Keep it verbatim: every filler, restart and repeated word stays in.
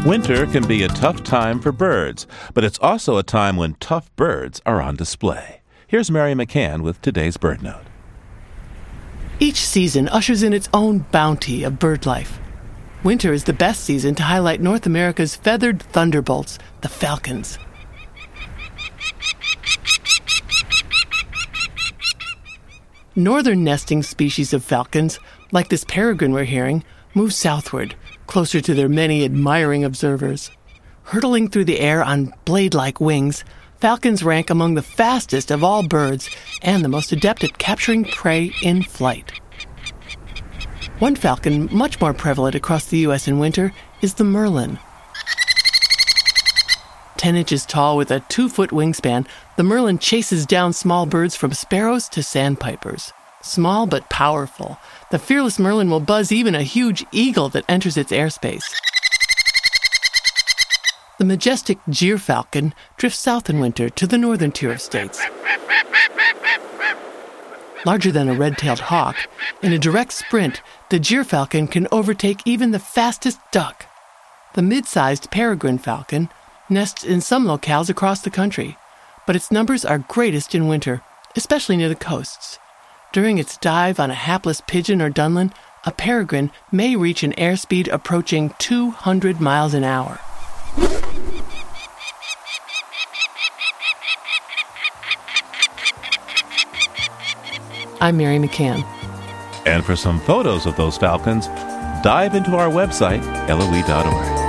Winter can be a tough time for birds, but it's also a time when tough birds are on display. Here's Mary McCann with today's Bird Note. Each season ushers in its own bounty of bird life. Winter is the best season to highlight North America's feathered thunderbolts, the falcons. Northern nesting species of falcons, like this peregrine we're hearing, move southward, closer to their many admiring observers. Hurtling through the air on blade-like wings, falcons rank among the fastest of all birds and the most adept at capturing prey in flight. One falcon much more prevalent across the U S in winter is the merlin. Ten inches tall with a two-foot wingspan, the merlin chases down small birds from sparrows to sandpipers. Small but powerful, the fearless merlin will buzz even a huge eagle that enters its airspace. The majestic gyrfalcon drifts south in winter to the northern tier of states. Larger than a red-tailed hawk, in a direct sprint, the gyrfalcon can overtake even the fastest duck. The mid-sized peregrine falcon nests in some locales across the country, but its numbers are greatest in winter, especially near the coasts. During its dive on a hapless pigeon or dunlin, a peregrine may reach an airspeed approaching two hundred miles an hour. I'm Mary McCann. And for some photos of those falcons, dive into our website, L O E dot org.